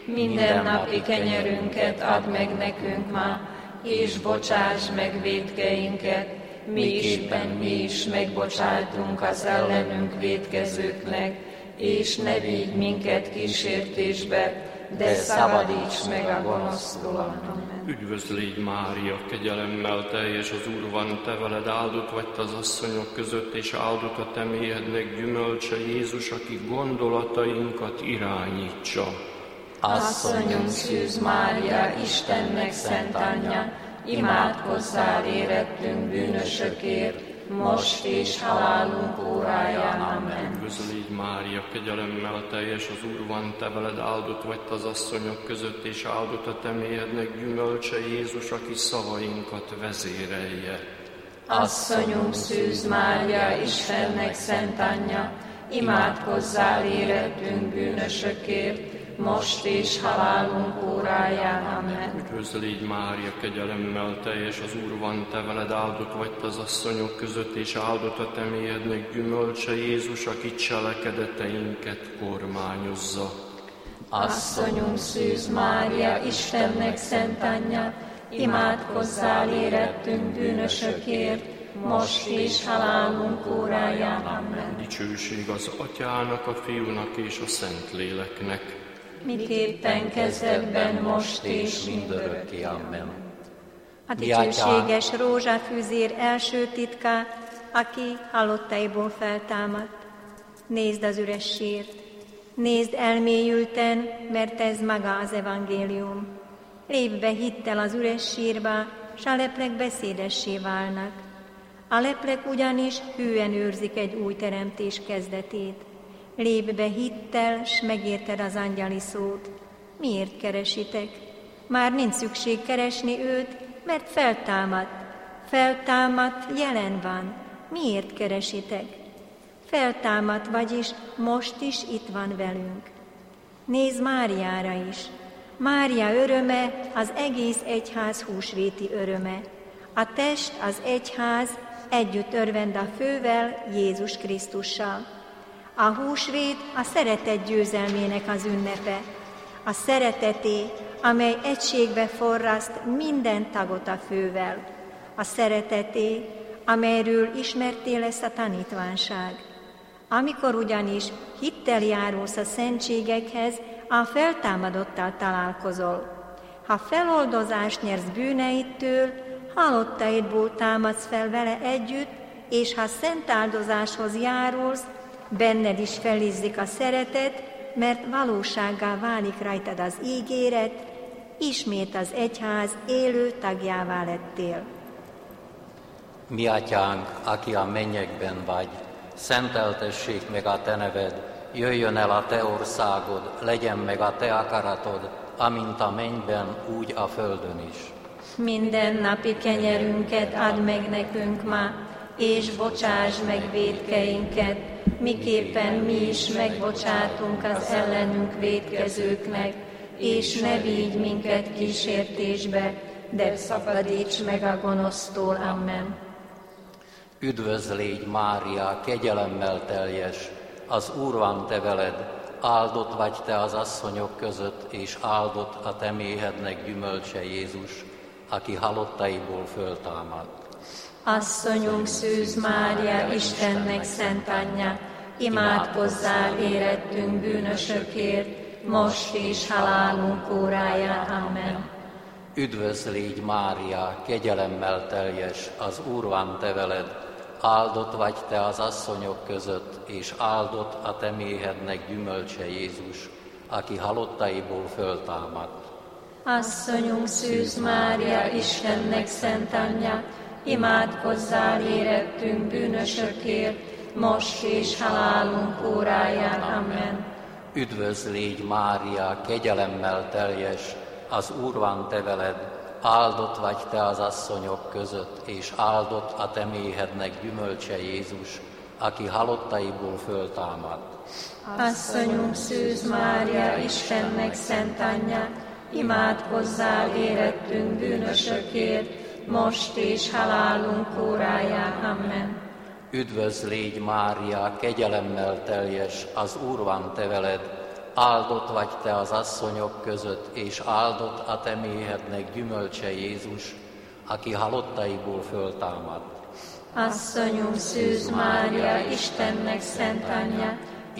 mindennapi kenyerünket add meg nekünk ma, és bocsáss meg vétkeinket, miképpen mi is megbocsátunk az ellenünk vétkezőknek, és ne vigy minket kísértésbe, de szabadíts meg a gonosztól. Amen. Üdvözlégy Mária, kegyelemmel teljes, az Úr van te veled, áldott vagy te az asszonyok között, és áldott a te méhednek gyümölcse, Jézus, aki gondolatainkat irányítsa. Asszonyunk Szűz Mária, Istennek szent anyja, imádkozzál érettünk bűnösökért, most és halálunk óráján. Amen. Üdvözlégy Mária, kegyelemmel teljes, az Úr van te veled, áldott vagy te az asszonyok között, és áldott a te méhednek gyümölcse, Jézus, aki szavainkat vezérelje. Asszonyunk Szűz Mária, Istennek szent anyja, imádkozzál érettünk bűnösökért, most és halálunk óráján. Amen. Üdvözlégy Mária, kegyelemmel teljes, az Úr van te veled, áldott vagy te az asszonyok között, és áldott a te méhednek gyümölcse, Jézus, aki cselekedeteinket kormányozza. Asszonyunk Szűz Mária, Istennek szent anyja, imádkozzál érettünk bűnösökért, most és halálunk óráján. Amen. Dicsőség az Atyának, a Fiúnak és a Szentléleknek, miképpen kezdetben, most és mindörökké. Amen. A dicsőséges rózsafűzér első titká, aki halottaiból feltámadt. Nézd az üres sírt, nézd elmélyülten, mert ez maga az evangélium. Lépj be hittel az üres sírba, s a leplek beszédessé válnak. A leplek ugyanis hűen őrzik egy új teremtés kezdetét. Lépj be hittel, s megérted az angyali szót. Miért keresitek? Már nincs szükség keresni őt, mert feltámadt. Feltámadt, jelen van. Miért keresitek? Feltámadt, vagyis most is itt van velünk. Nézz Máriára is. Mária öröme az egész egyház húsvéti öröme. A test, az egyház együtt örvend a fővel, Jézus Krisztussal. A húsvét a szeretet győzelmének az ünnepe. A szereteté, amely egységbe forraszt minden tagot a fővel. A szereteté, amelyről ismerté lesz a tanítvánság. Amikor ugyanis hittel járulsz a szentségekhez, a feltámadottal találkozol. Ha feloldozást nyersz bűneidtől, halottaidból támadsz fel vele együtt, és ha szent áldozáshoz járulsz, benned is felizzik a szeretet, mert valósággá válik rajtad az ígéret, ismét az egyház élő tagjává lettél. Mi atyánk, aki a mennyekben vagy, szenteltessék meg a te neved, jöjjön el a te országod, legyen meg a te akaratod, amint a mennyben, úgy a földön is. Mindennapi kenyerünket add meg nekünk ma, és bocsáss meg vétkeinket, miképpen mi is megbocsátunk az ellenünk vétkezőknek, és ne vigy minket kísértésbe, de szabadíts meg a gonosztól. Amen. Üdvözlégy Mária, kegyelemmel teljes, az Úr van te veled, áldott vagy te az asszonyok között, és áldott a te méhednek gyümölcse, Jézus, aki halottaiból föltámadt. Asszonyunk Szűz Mária, Istennek szent anyja, imádkozzál érettünk bűnösökért, most és halálunk óráján. Amen. Üdvözlégy Mária, kegyelemmel teljes, az Úr van te veled, áldott vagy te az asszonyok között, és áldott a te méhednek gyümölcse, Jézus, aki halottaiból föltámadt. Asszonyunk Szűz Mária, Istennek szent anyja, imádkozzál érettünk bűnösökért, most és halálunk óráján. Amen. Üdvözlégy Mária, kegyelemmel teljes, az Úr van te veled, áldott vagy te az asszonyok között, és áldott a te méhednek gyümölcse, Jézus, aki halottaiból föltámadt. Asszonyunk Szűz Mária, Istennek szent anyja, imádkozzál érettünk bűnösökért, most és halálunk óráján. Amen. Üdvözlégy Mária, kegyelemmel teljes, az Úr van te veled, áldott vagy te az asszonyok között, és áldott a te méhednek gyümölcse Jézus, aki halottaiból föltámadt. Asszonyunk Szűz Mária, Istennek szent anyja,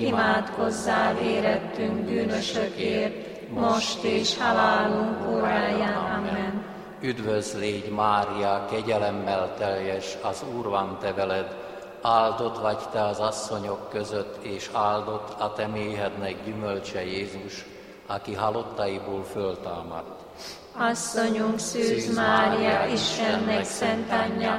imádkozzál érettünk bűnösökért, most és halálunk óráján. Amen. Üdvözl légy, Mária, kegyelemmel teljes, az Úr van te veled, áldott vagy te az asszonyok között, és áldott a te méhednek gyümölcse Jézus, aki halottaiból föltámadt. Asszonyunk Szűz Mária, Istennek szent anyja,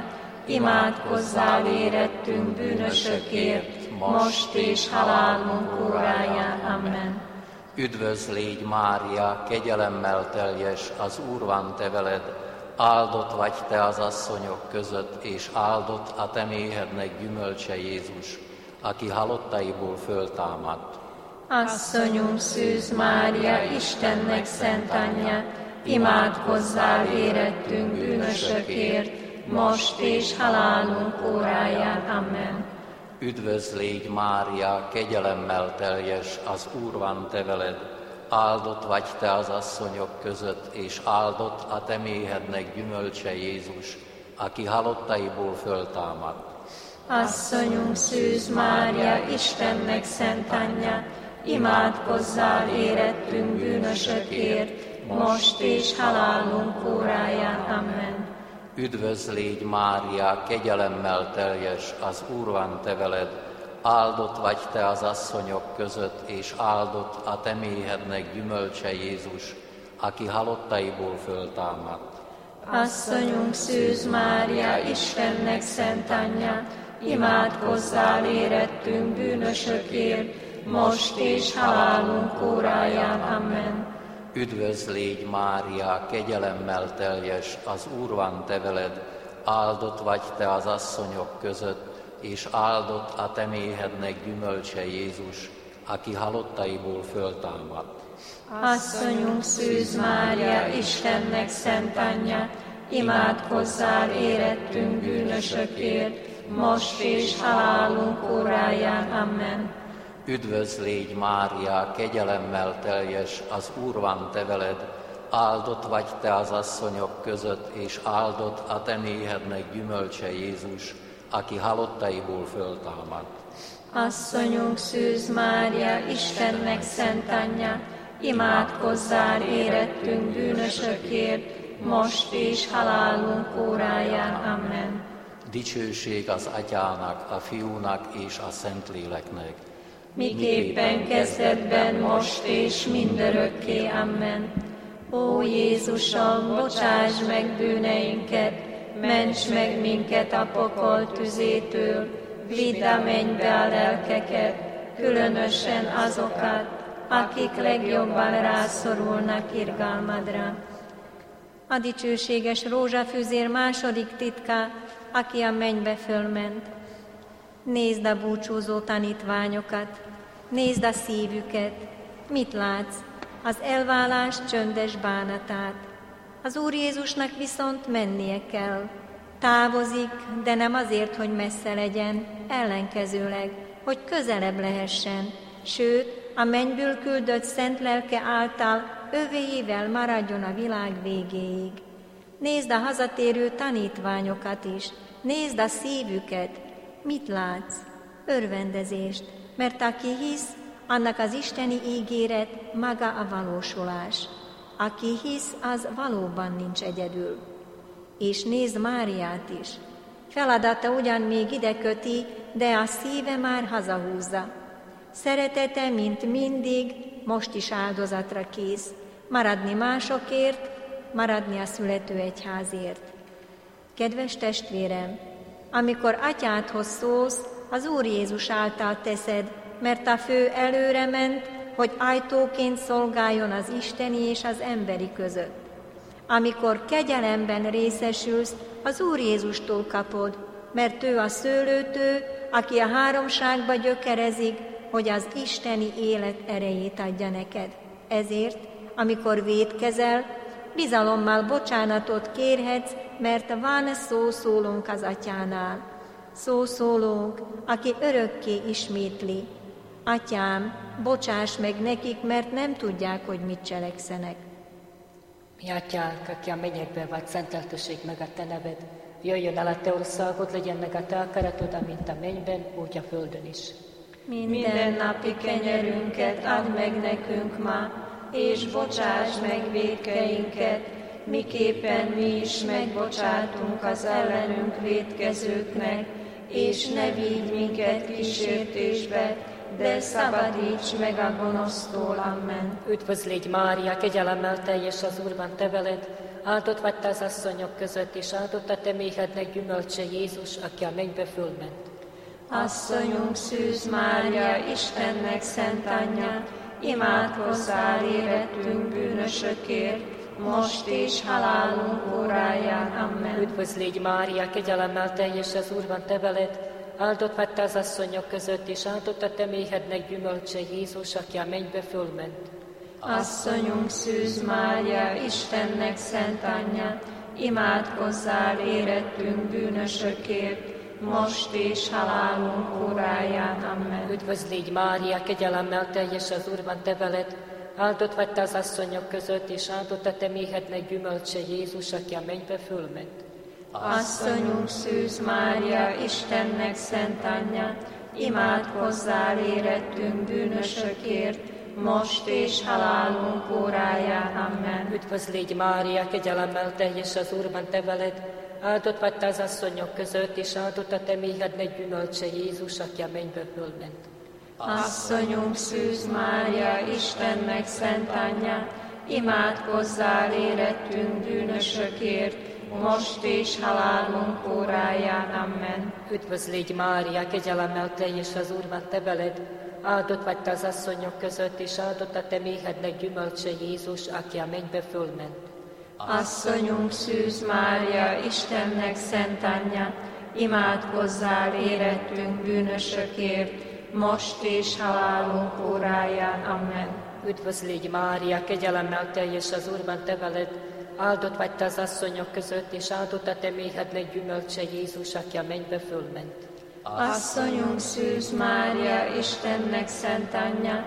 imádkozzál érettünk bűnösökért, most és halálunk óráján. Amen. Üdvözl légy, Mária, kegyelemmel teljes, az Úr van te veled, áldott vagy te az asszonyok között, és áldott a te méhednek gyümölcse Jézus, aki halottaiból föltámadt. Asszonyunk Szűz Mária, Istennek szent anyja, imádkozzál érettünk bűnösökért, most és halálunk óráján. Amen. Üdvözl légy, Mária, kegyelemmel teljes, az Úr van te veled, áldott vagy te az asszonyok között, és áldott a te méhednek gyümölcse Jézus, aki halottaiból föltámadt. Asszonyunk Szűz Mária, Istennek szent anyja, imádkozzál érettünk bűnösökért, most és halálunk óráján. Amen. Üdvözl légy, Mária, kegyelemmel teljes, az Úr van te veled, áldott vagy te az asszonyok között, és áldott a te méhednek gyümölcse Jézus, aki halottaiból föltámadt. Asszonyunk Szűz Mária, Istennek szent anyja, imádkozzál érettünk bűnösökért, most és halálunk óráján. Amen. Üdvözl légy, Mária, kegyelemmel teljes, az Úr van te veled, áldott vagy te az asszonyok között, és áldott a te méhednek gyümölcse Jézus, aki halottaiból föltámadt. Asszonyunk Szűz Mária, Istennek szent anyja, imádkozzál érettünk bűnösökért, most és halálunk óráján. Amen. Üdvözl légy, Mária, kegyelemmel teljes, az Úr van te veled, áldott vagy te az asszonyok között, és áldott a te méhednek gyümölcse Jézus, aki halottaiból föltámadt. Asszonyunk Szűz Mária, Istennek szent anyja, imádkozzál érettünk bűnösökért, most és halálunk óráján. Amen. Dicsőség az Atyának, a Fiúnak és a Szentléleknek, miképpen kezdetben, most és mindörökké. Amen. Ó Jézusom, bocsáss meg bűneinket, ments meg minket a pokol tüzétől, vidd a mennybe a lelkeket, különösen azokat, akik legjobban rászorulnak irgalmadra. A dicsőséges rózsafüzér második titka, aki a mennybe fölment. Nézd a búcsúzó tanítványokat, nézd a szívüket. Mit látsz? Az elválás csöndes bánatát. Az Úr Jézusnak viszont mennie kell. Távozik, de nem azért, hogy messze legyen, ellenkezőleg, hogy közelebb lehessen. Sőt, a mennyből küldött szent lelke által övéivel maradjon a világ végéig. Nézd a hazatérő tanítványokat is, nézd a szívüket. Mit látsz? Örvendezést, mert aki hisz, annak az isteni ígéret maga a valósulás. Aki hisz, az valóban nincs egyedül. És nézd Máriát is. Feladata ugyan még ide köti, de a szíve már hazahúzza. Szeretete, mint mindig, most is áldozatra kész. Maradni másokért, maradni a születő egyházért. Kedves testvérem, amikor atyádhoz szólsz, az Úr Jézus által teszed, mert a fő előre ment, hogy ajtóként szolgáljon az isteni és az emberi között. Amikor kegyelemben részesülsz, az Úr Jézustól kapod, mert ő a szőlőtő, aki a háromságba gyökerezik, hogy az isteni élet erejét adja neked. Ezért, amikor vétkezel, bizalommal bocsánatot kérhetsz, mert van szószólónk az Atyánál. Szószólónk, aki örökké ismétli. Atyám, bocsáss meg nekik, mert nem tudják, hogy mit cselekszenek. Mi atyánk, aki a mennyekben vagy, szenteltessék meg a te neved. Jöjjön el a te országod, legyen meg a te akaratod, amint a mennyben, úgy a földön is. Minden napi kenyerünket add meg nekünk ma, és bocsáss meg vétkeinket, miképpen mi is megbocsátunk az ellenünk vétkezőknek, és ne vigy minket kísértésbe, de szabadíts meg a gonosztól. Amen. Üdvözl légy Mária, kegyelemmel teljes, az Úr van te veled, áldott vagy te az asszonyok között, és áldott a te méhednek gyümölcse Jézus, aki a mennybe fölment. Asszonyunk Szűz Mária, Istennek szent anyja, imádkozzál érettünk bűnösökért, most és halálunk óráján. Amen. Üdvözl légy Mária, kegyelemmel teljes, az Úr van te veled, áldott vagy te az asszonyok között, és áldott a te méhednek gyümölcse Jézus, aki a mennybe fölment. Asszonyunk Szűz Mária, Istennek szent anyja, imádkozzál érettünk bűnösökért, most és halálunk óráján. Amen. Üdvözl légy Mária, kegyelemmel teljes, az Úr van te veled, áldott vagy te az asszonyok között, és áldott a te méhednek gyümölcse Jézus, aki a mennybe fölment. Asszonyunk Szűz Mária, Istennek szent anyja, imádkozzál érettünk bűnösökért, most és halálunk óráján. Amen. Üdvözl légy Mária, kegyelemmel teljes, az Úr van te veled, áldott vagy te az asszonyok között, és áldott a te méhednek gyümölcse Jézus, aki a mennybe fölment. Asszonyunk Szűz Mária, Istennek szent anyja, imádkozzál érettünk bűnösökért, most és halálunk óráján. Amen. Üdvözl légy Mária, kegyelemmel teljes, az Úr van te veled, áldott vagy te az asszonyok között, és áldott a te méhednek gyümölcse Jézus, aki a mennybe fölment. Asszonyunk Szűz Mária, Istennek szent anyja, imádkozzál érettünk bűnösökért, most és halálunk óráján. Amen. Üdvözl légy Mária, kegyelemmel teljes, az Úr van te veled, áldott vagy te az asszonyok között, és áldott a te méhednek gyümölcse Jézus, aki a mennybe fölment. Asszonyunk Szűz Mária, Istennek szent anyja,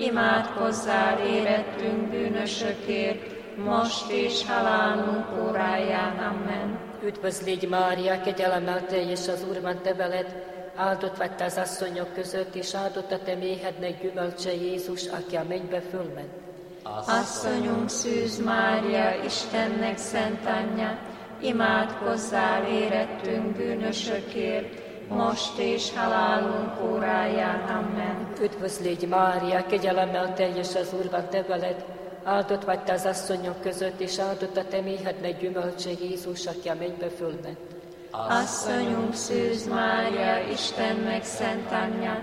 imádkozzál érettünk bűnösökért, most és halálunk óráján. Amen. Üdvözl légy Mária, kegyelemmel teljes, az Úr van te veled, áldott vagy te az asszonyok között, és áldott a te méhednek gyümölcse Jézus, aki a mennybe fölment. Asszonyunk Szűz Mária, Istennek szent anyja, imádkozzál érettünk bűnösökért, most és halálunk óráján. Amen. Üdvözl légy Mária, kegyelemmel teljes, az Úr van te veled, áldott vagy te az asszonyok között, és áldott a te méhednek gyümölcse Jézus, aki a mennybe fölment. Asszonyunk Szűz Mária, Istennek szent anyja,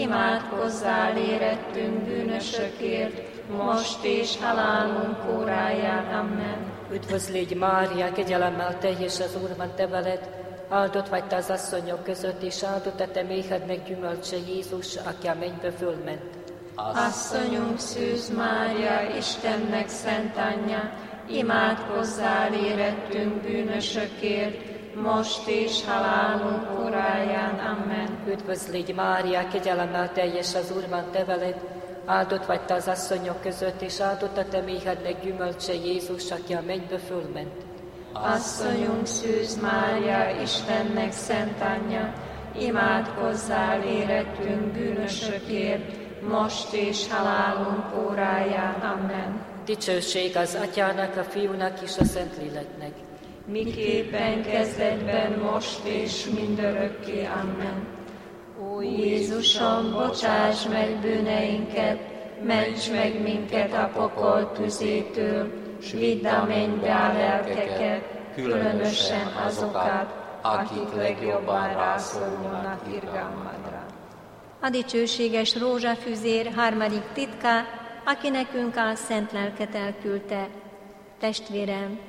imádkozzál érettünk bűnösökért, most és halálunk óráján. Amen. Üdvözl légy Mária, kegyelemmel teljes, az Úr van te veled, áldott vagy te az asszonyok között, és áldott a te méhednek gyümölcse Jézus, aki a mennybe fölment. Asszonyunk Szűz Mária, Istennek szent anyja, imádkozzál érettünk bűnösökért, most és halálunk óráján. Amen. Üdvözl légy Mária, kegyelemmel teljes, az Úr van te veled, áldott vagy te az asszonyok között, és áldott a te méhednek gyümölcse Jézus, aki a mennybe fölment. Asszonyunk Szűz Mária, Istennek szent anyja, imádkozzál érettünk bűnösökért, most és halálunk óráján. Amen. Dicsőség az Atyának, a Fiúnak és a Szentléleknek. Miképpen kezdetben, most és mindörökké. Amen. Ó Jézusom, bocsáss meg bűneinket, ments meg minket a pokol tüzétől, s vidd a mennybe a lelkeket, különösen azokat, akik legjobban rászorulnak irgalmadra. A dicsőséges rózsafüzér harmadik titka, aki nekünk a szent lelket elküldte. Testvérem,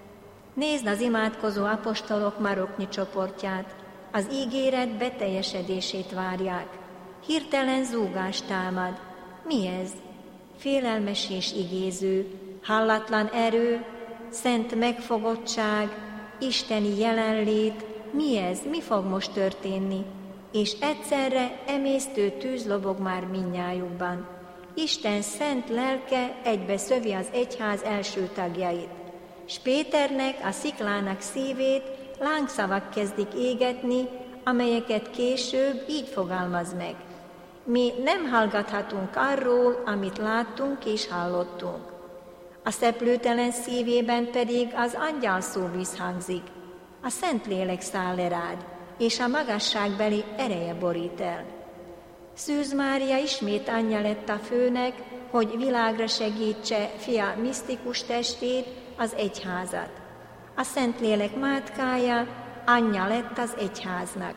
nézd az imádkozó apostolok maroknyi csoportját, az ígéret beteljesedését várják. Hirtelen zúgás támad. Mi ez? Félelmes és igéző, hallatlan erő, szent megfogottság, isteni jelenlét. Mi ez? Mi fog most történni? és egyszerre emésztő tűz lobog már mindnyájukban. Isten szent lelke egybeszövi az egyház első tagjait, s Péternek, a sziklának szívét lángszavak kezdik égetni, amelyeket később így fogalmaz meg. Mi nem hallgathatunk arról, amit láttunk és hallottunk. A szeplőtelen szívében pedig az angyal szó visszhangzik. A Szentlélek száll le rád, és a magasságbeli ereje borít el. Szűz Mária ismét anyja lett a főnek, hogy világra segítse fia misztikus testét, az egyházat. A Szentlélek mátkája anyja lett az egyháznak.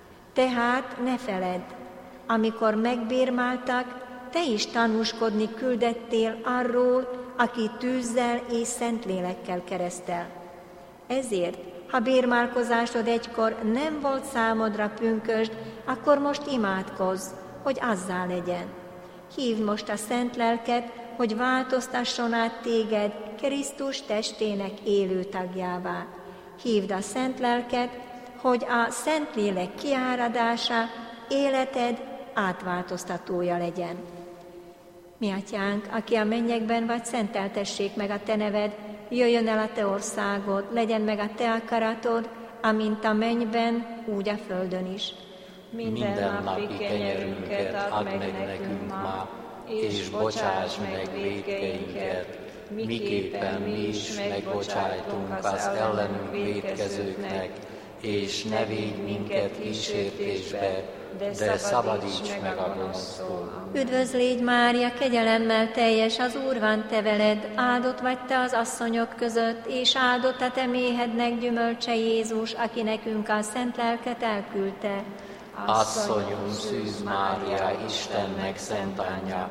Tehát ne feledd, amikor megbérmáltak, te is tanúskodni küldettél arról, aki tűzzel és Szentlélekkel keresztel. Ezért, ha bérmálkozásod egykor nem volt számodra pünkösd, akkor most imádkozz, hogy azzá legyen. Hívd most a Szent Lelket, hogy változtasson át téged Krisztus testének élő tagjává. Hívd a Szent Lelket, hogy a Szentlélek kiáradása életed átváltoztatója legyen. Mi atyánk, aki a mennyekben vagy, szenteltessék meg a te neved, jöjjön el a te országod, legyen meg a te akaratod, amint a mennyben, úgy a földön is. Minden napi kenyerünket add meg nekünk ma, és bocsáss meg vétkeinket, miképpen mi is megbocsájtunk az ellenünk vétkezőknek, és ne védj minket kísértésbe, de szabadíts meg a gonosztól. Üdvözlégy Mária, kegyelemmel teljes, az Úr van te veled, áldott vagy te az asszonyok között, és áldott a te méhednek gyümölcse Jézus, aki nekünk a Szent Lelket elküldte. Asszonyunk Szűz Mária, Istennek szent anyja,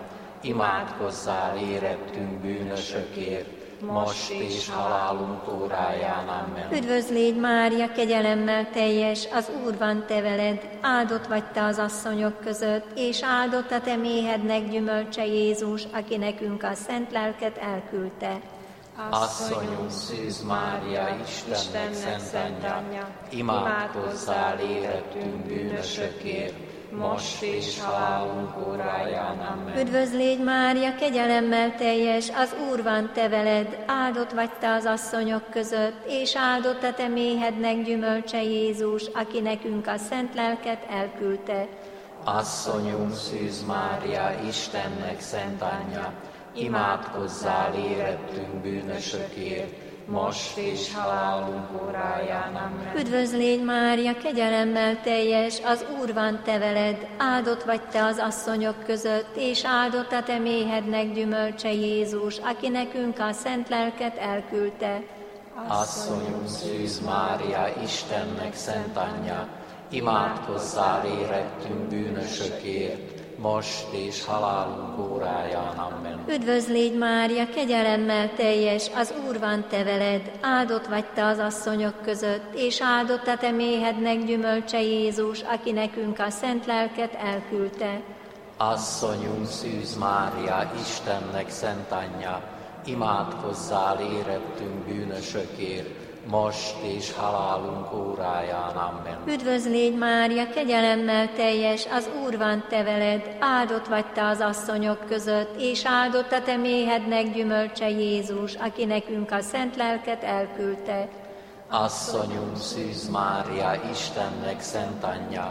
imádkozzál érettünk bűnösökért, most és halálunk óráján. Amen. Üdvözlégy Mária, kegyelemmel teljes, az Úr van te veled, áldott vagy te az asszonyok között, és áldott a te méhednek gyümölcse Jézus, aki nekünk a Szent Lelket elküldte. Asszonyunk Szűz Mária, Istennek szent anyja, imádkozzál érettünk bűnösökért, most és halálunk óráján. Amen. Üdvözlégy Mária, kegyelemmel teljes, az Úr van te veled, áldott vagy te az asszonyok között, és áldott a te méhednek gyümölcse Jézus, aki nekünk a Szent Lelket elküldte. Asszonyunk Szűz Mária, Istennek szent anyja, imádkozzál érettünk bűnösökért, most és halálunk óráján. Amen. Üdvözlégy Mária, kegyelemmel teljes, az Úr van te veled, áldott vagy te az asszonyok között, és áldott a te méhednek gyümölcse Jézus, aki nekünk a Szent Lelket elküldte. Asszonyunk Szűz Mária, Istennek szent anyja, imádkozzál érettünk bűnösökért, most és halálunk óráján. Amen. Üdvözlégy Mária, kegyelemmel teljes, az Úr van te veled, áldott vagy te az asszonyok között, és áldott a te méhednek gyümölcse Jézus, aki nekünk a Szent Lelket elküldte. Asszonyunk Szűz Mária, Istennek szent anyja, imádkozzál érettünk bűnösökért, most és halálunk óráján. Amen. Üdvözlégy Mária, kegyelemmel teljes, az Úr van te veled, áldott vagy te az asszonyok között, és áldott a te méhednek gyümölcse Jézus, aki nekünk a Szent Lelket elküldte. Asszonyunk Szűz Mária, Istennek szent anyja,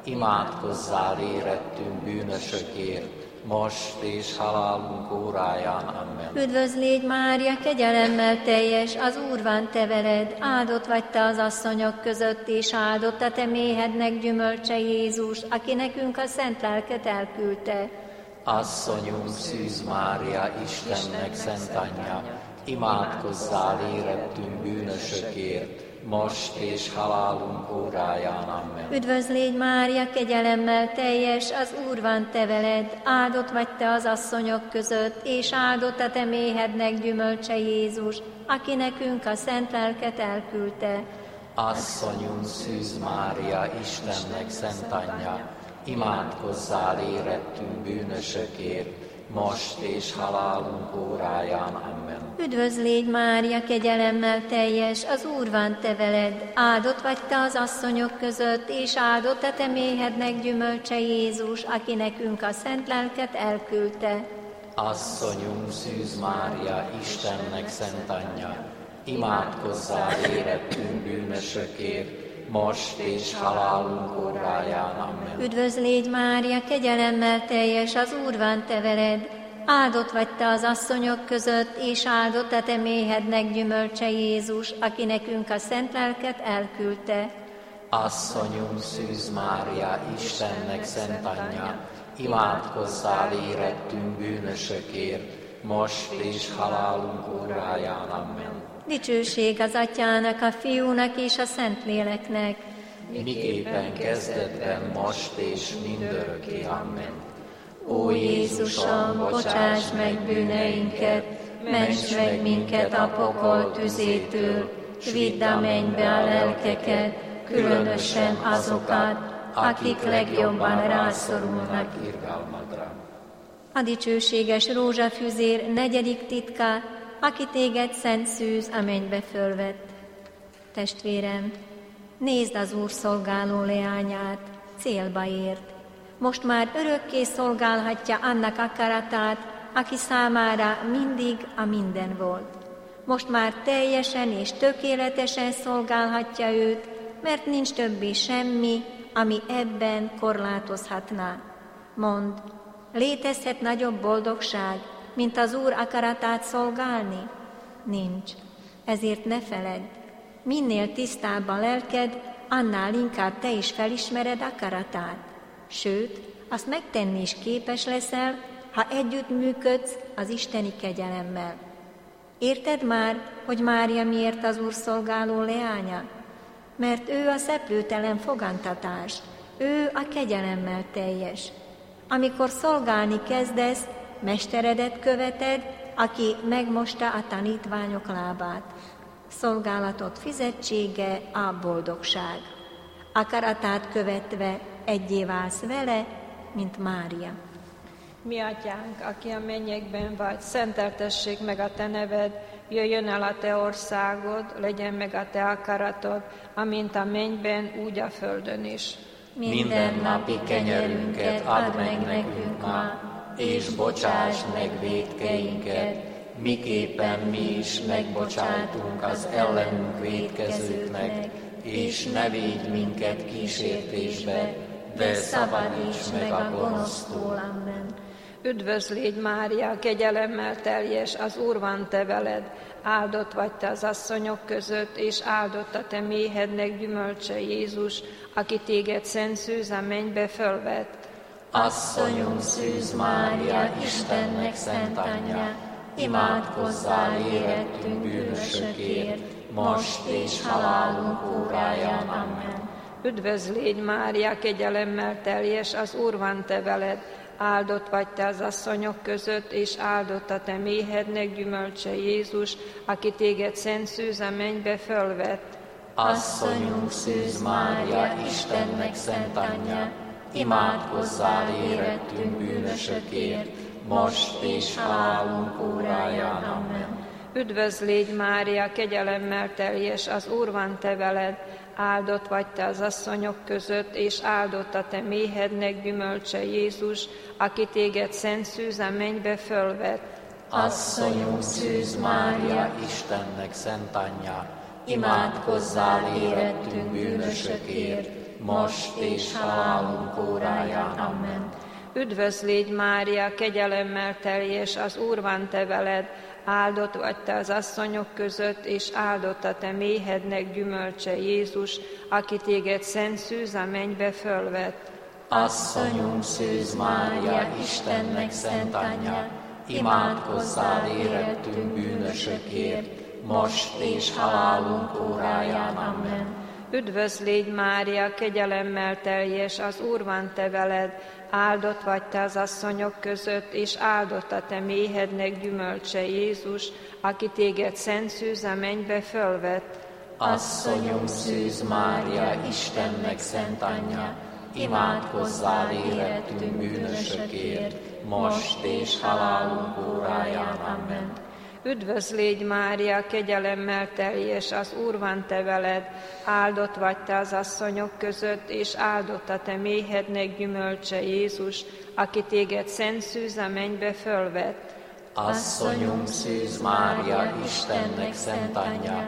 imádkozzál érettünk bűnösökért, most és halálunk óráján. Amen. Üdvözlégy Mária, kegyelemmel teljes, az Úr van te veled, áldott vagy te az asszonyok között, és áldott a te méhednek gyümölcse Jézus, aki nekünk a Szent Lelket elküldte. Asszonyunk Szűz Mária, Istennek szent anyja, imádkozzál érettünk bűnösökért, most és halálunk óráján. Amen. Üdvözlégy Mária, kegyelemmel teljes, az Úr van te veled, áldott vagy te az asszonyok között, és áldott a te méhednek gyümölcse Jézus, aki nekünk a Szent Lelket elküldte. Asszonyunk Szűz Mária, Istennek szent anyja, imádkozzál érettünk bűnösökért, most és halálunk óráján. Amen. Üdvözl légy, Mária, kegyelemmel teljes, az Úr van te veled, áldott vagy te az asszonyok között, és áldott a te méhednek gyümölcse Jézus, aki nekünk a szent lelket elküldte. Asszonyunk, Szűz Mária, Istennek szent anyja, imádkozzál érettünk bűnösökért, most és halálunk óráján. Amen. Üdvözl légy, Mária, kegyelemmel teljes, az Úr van te veled, áldott vagy te az asszonyok között, és áldott a te méhednek gyümölcse Jézus, aki nekünk a szent lelket elküldte. Asszonyunk, Szűz Mária, Istennek szent anyja, imádkozzál érettünk bűnösökért, most és halálunk óráján. Amen. Dicsőség az Atyának, a Fiúnak és a Szentléleknek, miképpen kezdetben, most és mindörökké. Amen. Ó Jézusom, bocsáss meg bűneinket, ments meg minket a pokol tüzétől, s vidd a mennybe a lelkeket, különösen azokat, akik legjobban rászorulnak irgalmadra. A dicsőséges rózsafüzér negyedik titka, aki téged szent szűz a mennybe fölvett. Testvérem, nézd az Úr szolgáló leányát, célba ért. Most már örökké szolgálhatja annak akaratát, aki számára mindig a minden volt. Most már teljesen és tökéletesen szolgálhatja őt, mert nincs többé semmi, ami ebben korlátozhatná. Mondd, létezhet nagyobb boldogság, mint az Úr akaratát szolgálni? Nincs. Ezért ne feledd, minél tisztább a lelked, annál inkább te is felismered akaratát. Sőt, azt megtenni is képes leszel, ha együttműködsz az isteni kegyelemmel. Érted már, hogy Mária miért az Úr szolgáló leánya? Mert ő a szeplőtelen fogantatás, ő a kegyelemmel teljes. Amikor szolgálni kezdesz, mesteredet követed, aki megmosta a tanítványok lábát. Szolgálatot fizetsége a boldogság. Akaratát követve egyé válsz vele, mint Mária. Mi atyánk, aki a mennyekben vagy, szenteltessék meg a te neved, jöjjön el a te országod, legyen meg a te akaratod, amint a mennyben, úgy a földön is. Minden napi kenyerünket add meg nekünk ma, és bocsáss meg vétkeinket, miképpen mi is megbocsátunk az ellenünk vétkezőknek, és ne védj minket kísértésbe, de szabadíts meg a gonosztól. Amen. Üdvözl légy, Mária, kegyelemmel teljes, az Úr van te veled, áldott vagy te az asszonyok között, és áldott a te méhednek gyümölcse Jézus, aki téged szent szűz a mennybe fölvett. Asszonyunk, Szűz Mária, Istennek szent anyja, imádkozzál érettünk bűnösökért, most és halálunk óráján. Amen. Üdvözl légy, Mária, kegyelemmel teljes, az Úr van te veled, áldott vagy te az asszonyok között, és áldott a te méhednek gyümölcse Jézus, aki téged szent szűz a mennybe fölvett. Asszonyunk, Szűz Mária, Istennek szent anyja, imádkozzál érettünk bűnösökért, most és halálunk óráján. Amen. Üdvözl légy, Mária, kegyelemmel teljes, az Úr van te veled, áldott vagy te az asszonyok között, és áldott a te méhednek gyümölcse Jézus, aki téged szent szűz a mennybe fölvett. Asszonyunk, Szűz Mária, Istennek szent anyja, imádkozzál érettünk bűnösökért, most és halálunk óráján. Amen. Üdvözl légy, Mária, kegyelemmel teljes, az Úr van te veled, áldott vagy te az asszonyok között, és áldott a te méhednek gyümölcse Jézus, aki téged szent szűz a mennybe fölvett. Asszonyunk, Szűz Mária, Istennek szent anyja, imádkozzál érettünk bűnösökért, most és halálunk óráján. Amen. Üdvözl légy, Mária, kegyelemmel teljes, az Úr van te veled, áldott vagy te az asszonyok között, és áldott a te méhednek gyümölcse Jézus, aki téged szent szűz a mennybe fölvett. Asszonyunk, Szűz Mária, Istennek szent anyja, imádkozzál érettünk bűnösökért, most és halálunk óráján. Amen. Üdvözl légy, Mária, kegyelemmel teljes, az Úr van te veled, áldott vagy te az asszonyok között, és áldott a te méhednek gyümölcse Jézus, aki téged szent szűz a mennybe fölvett. Asszonyunk Szűz Mária, Istennek szent anyja,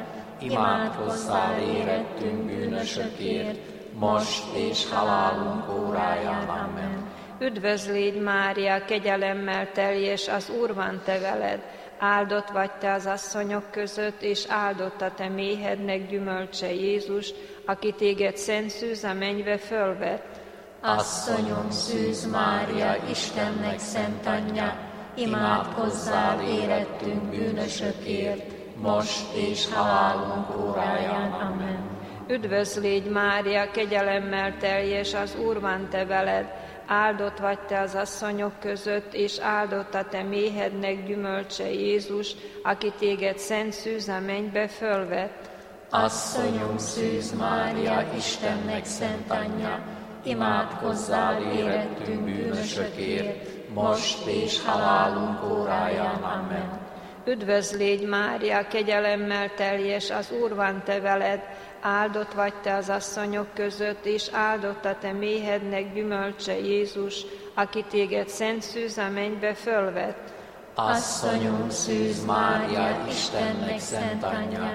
imádkozzál érettünk bűnösökért, most és halálunk óráján. Amen. Üdvözl légy, Mária, kegyelemmel teljes, az Úr van te veled, áldott vagy te az asszonyok között, és áldott a te méhednek gyümölcse Jézus, aki téged szent szűz a mennybe fölvett. Asszonyunk Szűz Mária, Istennek szent anyja, imádkozzál érettünk bűnösökért, most és halálunk óráján. Amen. Üdvözl légy, Mária, kegyelemmel teljes, az Úr van te veled, áldott vagy te az asszonyok között, és áldott a te méhednek gyümölcse Jézus, aki téged szent szűz a mennybe fölvett. Asszonyunk Szűz Mária, Istennek szent anyja, imádkozzál érettünk bűnösökért, most és halálunk óráján. Amen. Üdvözl légy, Mária, kegyelemmel teljes, az Úr van te veled, áldott vagy te az asszonyok között, és áldott a te méhednek gyümölcse Jézus, aki téged szent szűz a mennybe fölvett. Asszonyunk Szűz Mária, Istennek szent anyja,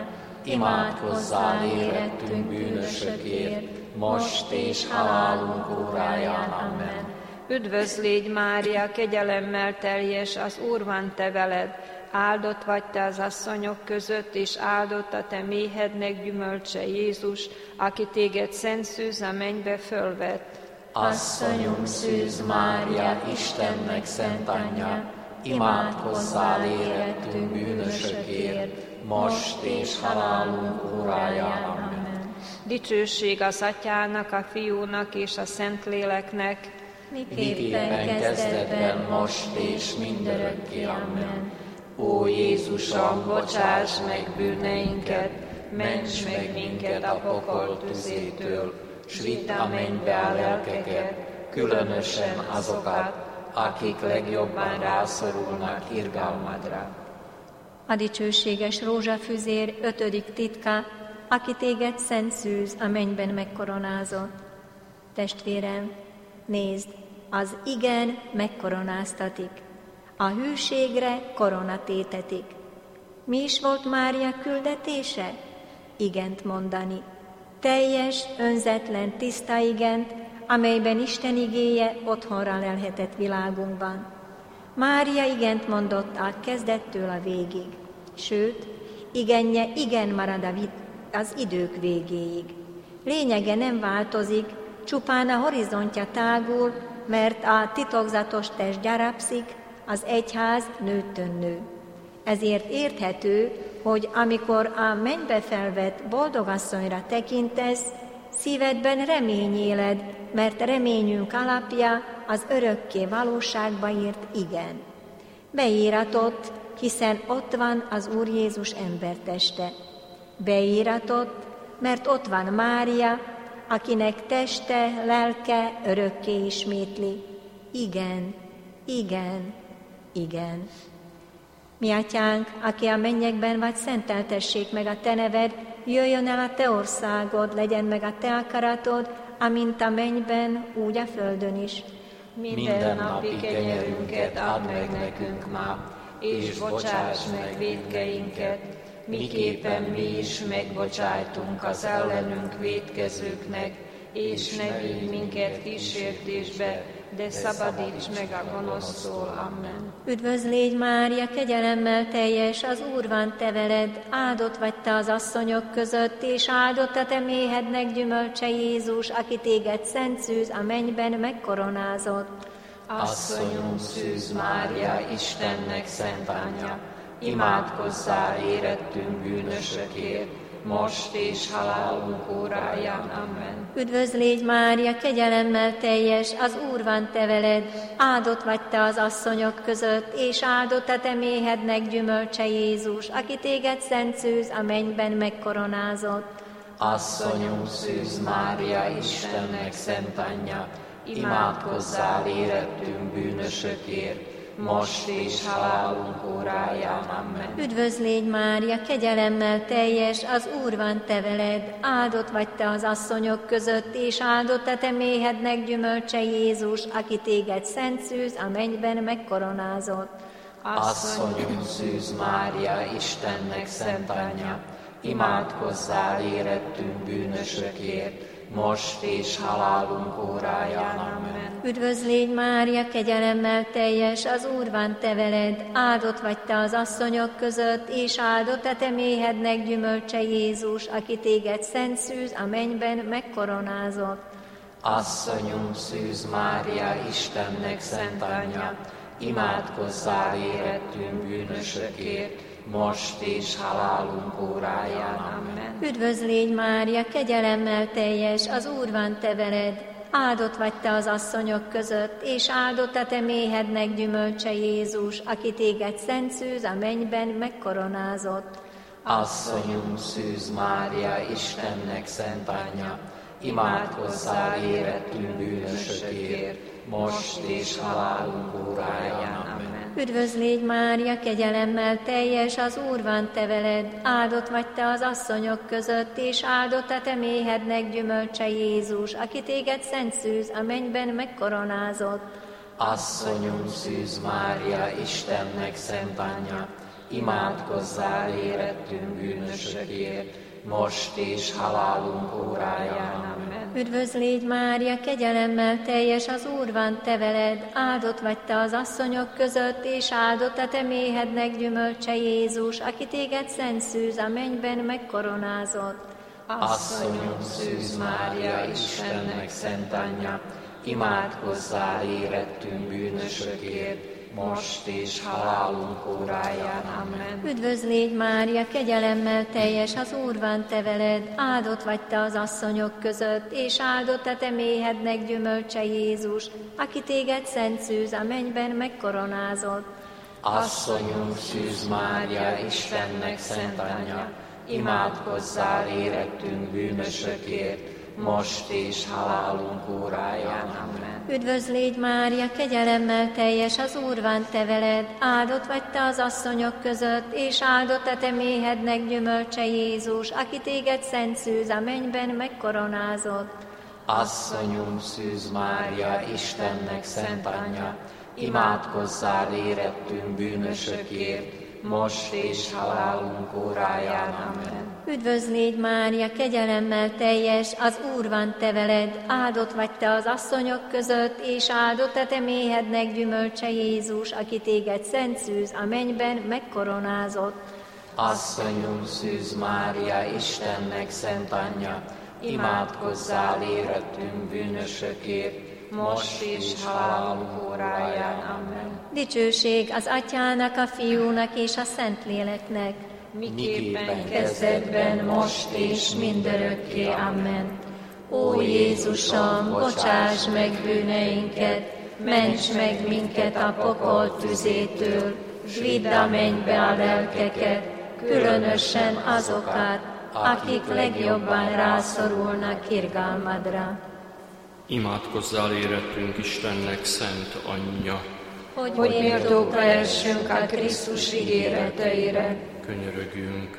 imádkozzál érettünk bűnösökért, most és halálunk óráján. Amen. Üdvözl légy, Mária, kegyelemmel teljes, az Úr van te veled, áldott vagy te az asszonyok között, és áldott a te méhednek gyümölcse Jézus, aki téged szent szűz a mennybe fölvett. Asszonyunk Szűz Mária, Istennek szent anyja, imádkozzál érettünk bűnösökért, most és halálunk óráján. Amen. Dicsőség az Atyának, a Fiúnak és a Szentléleknek, miképpen kezdetben, most és mindörökké. Amen. Ó Jézusom, bocsáss meg bűneinket, ments meg minket a pokol tüzétől, s vidd a mennybe a lelkeket, különösen azokat, akik legjobban rászorulnak irgalmadra. A dicsőséges rózsafüzér 5. titka, aki téged szent szűz a mennyben megkoronázott. Testvérem, nézd, az igen megkoronáztatik, a hűségre koronatétetik. Mi is volt Mária küldetése? Igent mondani. Teljes, önzetlen, tiszta igent, amelyben Isten igéje otthonra lelhetett világunkban. Mária igent mondott a kezdettől a végig, sőt, igenje igen marad az idők végéig. Lényege nem változik, csupán a horizontja tágul, mert a titokzatos test gyarapszik, az egyház nőttön nő. Ezért érthető, hogy amikor a mennybe felvett boldogasszonyra tekintesz, szívedben remény éled, mert reményünk alapja az örökké valóságba írt igen. Beíratott, hiszen ott van az Úr Jézus emberteste. Beíratott, mert ott van Mária, akinek teste, lelke örökké ismétli. Igen, igen, igen. Mi Atyánk, aki a mennyekben vagy, szenteltessék meg a te neved, jöjjön el a te országod, legyen meg a te akaratod, amint a mennyben, úgy a földön is. Minden napi kenyerünket add meg nekünk ma, és bocsáss meg vétkeinket, miképpen mi is megbocsájtunk az ellenünk vétkezőknek, és ne vigy minket kísértésbe, de szabadíts meg a gonosztól. Amen. Üdvözl légy, Mária, kegyelemmel teljes, az Úr van te veled, áldott vagy te az asszonyok között, és áldott a te méhednek gyümölcse Jézus, aki téged szent szűz a mennyben megkoronázott. Asszonyunk Szűz Mária, Istennek szent anyja, imádkozzál érettünk bűnösökért, most és halálunk óráján. Amen. Üdvözl légy, Mária, kegyelemmel teljes, az Úr van te veled, áldott vagy te az asszonyok között, és áldott a te méhednek gyümölcse Jézus, aki téged szent szűz a mennyben megkoronázott. Asszonyunk Szűz Mária, Istennek szent anyja, imádkozzál érettünk bűnösökért, most és halálunk óráján. Amen. Üdvözl légy, Mária, kegyelemmel teljes, az Úr van te veled, áldott vagy te az asszonyok között, és áldott a te méhednek gyümölcse Jézus, aki téged szent szűz, a mennyben megkoronázott. Asszonyunk Szűz Mária, Istennek szent anyja, imádkozzál érettünk bűnösökért, most és halálunk óráján. Amen. Üdvözl légy, Mária, kegyelemmel teljes, az Úr van te veled, áldott vagy te az asszonyok között, és áldott a te méhednek gyümölcse Jézus, aki téged szent szűz, a mennyben megkoronázott. Asszonyunk Szűz Mária, Istennek szent anyja, imádkozzál érettünk bűnösökért, most és halálunk óráján. Amen. Üdvözl légy, Mária, kegyelemmel teljes, az Úr van te veled, áldott vagy te az asszonyok között, és áldott a te méhednek gyümölcse Jézus, aki téged szent szűz, a mennyben megkoronázott. Asszonyunk Szűz Mária, Istennek szent anyja, imádkozzál érettünk bűnösökért, most és halálunk óráján. Amen. Üdvözl légy, Mária, kegyelemmel teljes, az Úr van te veled, áldott vagy te az asszonyok között, és áldott a te méhednek gyümölcse Jézus, aki téged szent szűz, a mennyben megkoronázott. Asszonyunk Szűz Mária, Istennek szent anyja, imádkozzál érettünk bűnösökért, most és halálunk óráján. Amen. Üdvözl légy, Mária, kegyelemmel teljes, az Úr van te veled, áldott vagy te az asszonyok között, és áldott a te méhednek gyümölcse Jézus, aki téged szent szűz, a mennyben megkoronázott. Asszonyunk Szűz Mária, Istennek szent anyja, imádkozzál érettünk bűnösökért, most és halálunk óráján. Amen. Üdvözl légy, Mária, kegyelemmel teljes, az Úr van te veled, áldott vagy te az asszonyok között, és áldott a te méhednek gyümölcse Jézus, aki téged szent szűz, a mennyben megkoronázott. Asszonyunk Szűz Mária, Istennek szent anyja, imádkozzál érettünk bűnösökért, most és halálunk óráján. Amen. Üdvözl légy, Mária, kegyelemmel teljes, az Úr van te veled, áldott vagy te az asszonyok között, és áldott a te méhednek gyümölcse Jézus, aki téged szent szűz, a mennyben megkoronázott. Asszonyunk Szűz Mária, Istennek szent anyja, imádkozzál érettünk bűnösökért, most és halálunk óráján. Amen. Üdvözl légy, Mária, kegyelemmel teljes, az Úr van te veled, áldott vagy te az asszonyok között, és áldott a te méhednek gyümölcse Jézus, aki téged szent szűz, a mennyben megkoronázott. Asszonyunk Szűz Mária, Istennek szent anyja, imádkozzál érettünk bűnösökért, most és halálunk óráján. Amen. Dicsőség az Atyának, a Fiúnak és a Szentléleknek, miképpen kezdetben, most és mindörökké. Amen. Ó Jézusom, bocsáss meg bűneinket, ments meg minket a pokol tüzétől, s vidd a mennybe a lelkeket, különösen azokat, akik legjobban rászorulnak irgalmadra. Imádkozzál érettünk Istennek szent anyja, hogy méltók lehessünk a Krisztus ígéreteire. Könyörögjünk.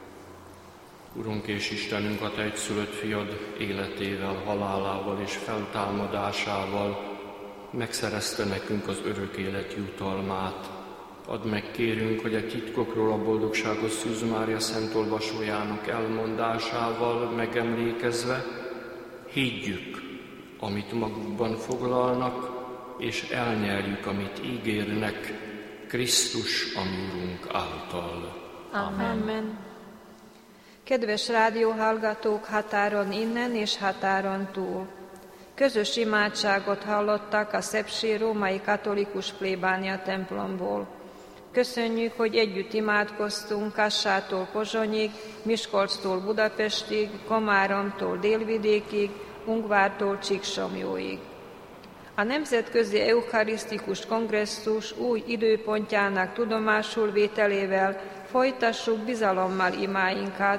Urunk és Istenünk, a te egyszülött fiad életével, halálával és feltámadásával megszerezte nekünk az örök élet jutalmát. Add meg, kérünk, hogy a titkokról a boldogságos Szűz Mária szent olvasójának elmondásával megemlékezve higgyük, amit magukban foglalnak, és elnyerjük, amit ígérnek, Krisztus, a mi Urunk által. Amen. Kedves rádióhallgatók határon innen és határon túl! Közös imádságot hallottak a szepsi római katolikus plébánia templomból. Köszönjük, hogy együtt imádkoztunk Kassától Pozsonyig, Miskolctól Budapestig, Komáromtól Délvidékig, Ungvártól Csíksomlyóig. A Nemzetközi Eucharisztikus Kongresszus új időpontjának tudomásul vételével folytassuk bizalommal imáinkat,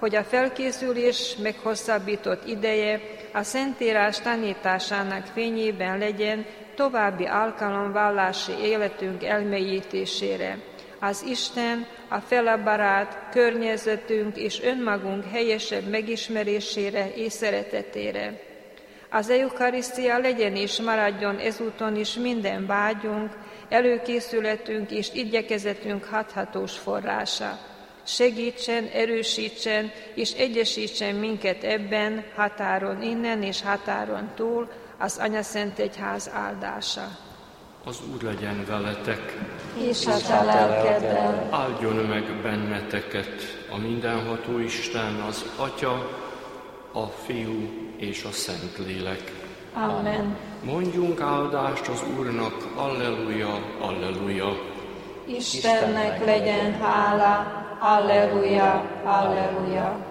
hogy a felkészülés meghosszabbított ideje a Szentírás tanításának fényében legyen további alkalomvállási életünk elmélyítésére, az Isten, a felebarát, környezetünk és önmagunk helyesebb megismerésére és szeretetére. Az eukarisztia legyen és maradjon ezúton is minden vágyunk, előkészületünk és igyekezetünk hathatós forrása. Segítsen, erősítsen és egyesítsen minket ebben, határon innen és határon túl, az Anyaszentegyház áldása. Az Úr legyen veletek, és a te lelkeddel. Áldjon meg benneteket a mindenható Isten, az Atya, a Fiú és a Szentlélek. Amen. Mondjunk áldást az Úrnak, alleluja, alleluja. Istennek legyen hála, alleluja, alleluja.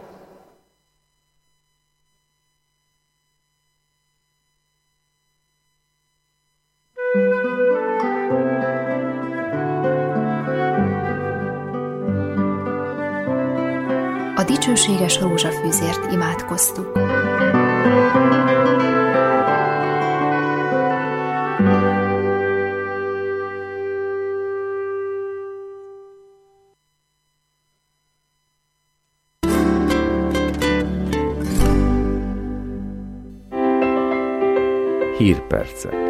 A dicsőséges rózsafűzért imádkoztuk. Hírpercek.